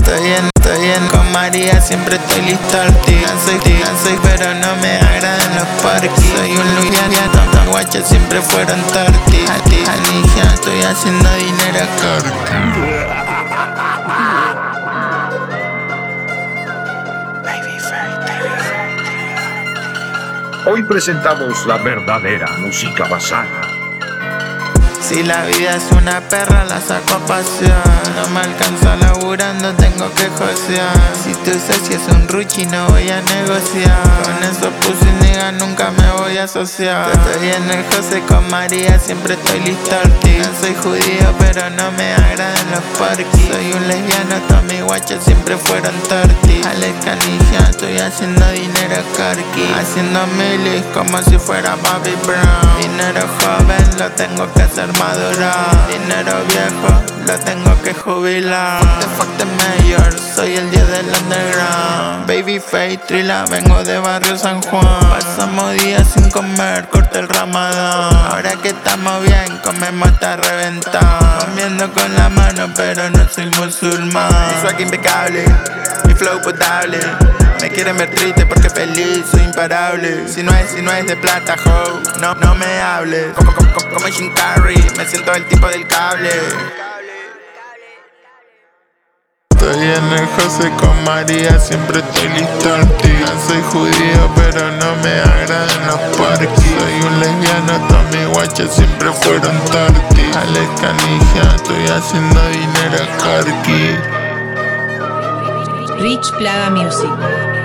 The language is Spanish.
Estoy bien con María, siempre estoy listo al tiro. Soy pero no me agradan los parques. Soy un Luisiano, los guachas siempre fueron tortis. Anilla, estoy haciendo dinero corto. Hoy presentamos la verdadera música basada. Si la vida es una perra, la saco a pasear. No me alcanza laburando, tengo que josear. Si tu socio es un ruchi, no voy a negociar. Con esos pussy niggas nunca me voy a asociar. Estoy en el José con María, siempre estoy listo al tiro. Soy judío, pero no me agradan los parquis. Soy un lesbiano, todos mis guachos siempre fueron tortis. Alex Canilla, estoy haciendo dinero carqui. Haciendo milis como si fuera Bobby Brown. Dinero joven, lo tengo que hacer madurar. Dinero viejo, lo tengo que jubilar. Fuck the mayor, soy el dios del underground. Babyface, Trilla, vengo de barrio San Juan. Pasamos días sin comer, corta el ramadán. Ahora que estamos bien, comemos hasta reventar. Comiendo con la mano, pero no soy musulmán. Mi swag impecable, mi flow potable. Me quieren ver triste porque feliz, soy imparable. Si no es de plata, ho, no me hables. Como Jim Carrey, me siento el tipo del cable. Estoy en el José con María, siempre estoy listo al tiro. Soy judío, pero no me agradan los parques. Soy un lesbiano, todos mis guachos siempre fueron tortis. Alex Canija, estoy haciendo dinero carqui. Rich Plaga Music.